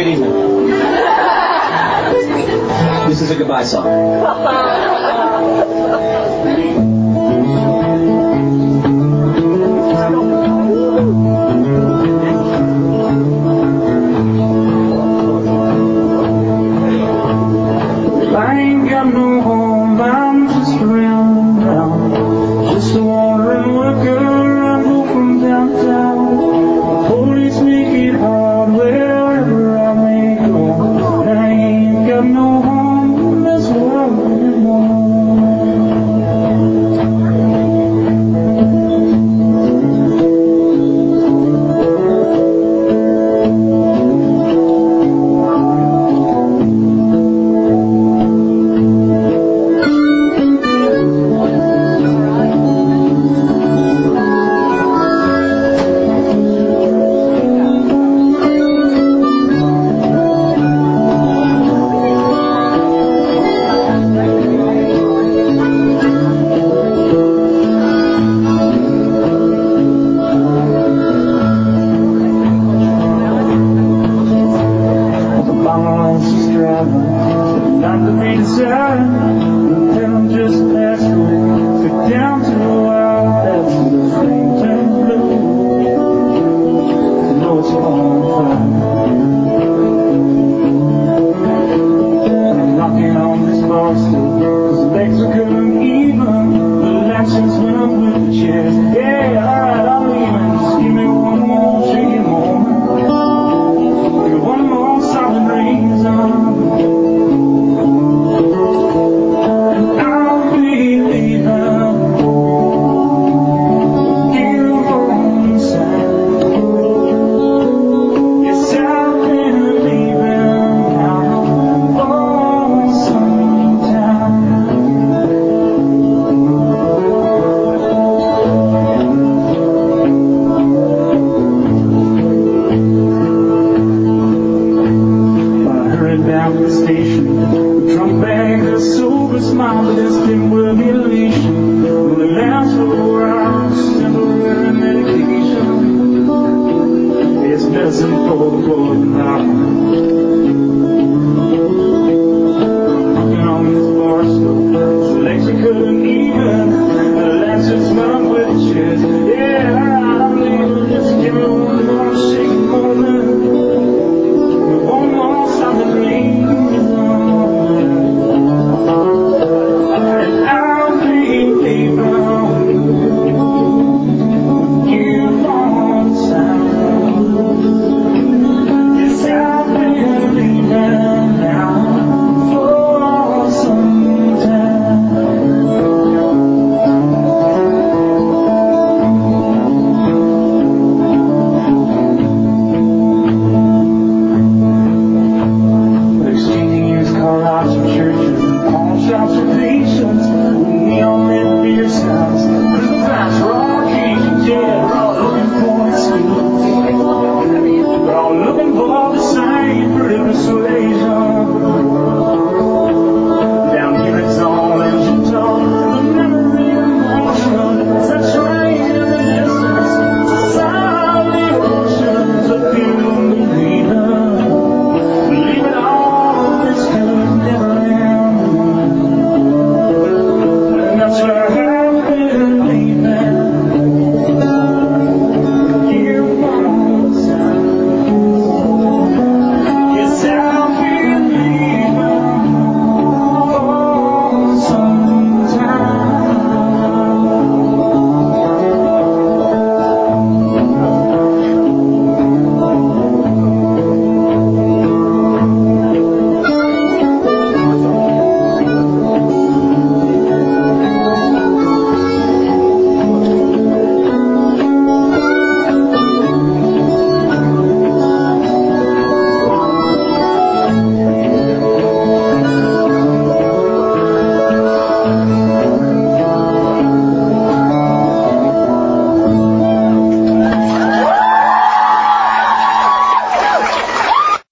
good evening. This is a goodbye song. I ain't got no home, I'm just around and round, just a wandering worker, I go from downtown. The police make it hard wherever I may go, and I ain't got no home, that's why I really want. Not to be decided, but then I'm just passed away. Took down to the wild, that's when the flame turned blue. I know it's on fire. I'm knocking on this bar still, cause the legs are couldn't even. The latches went up with the chairs. Yeah, alright, I'm leaving. Just give me one more shaky moment. Give me one more solid reason. Down to the station, the drunk bag, a sober smile, but it's been worth the elation. Only lasts for 4 hours, temporary medication. It's medicine for the broken heart.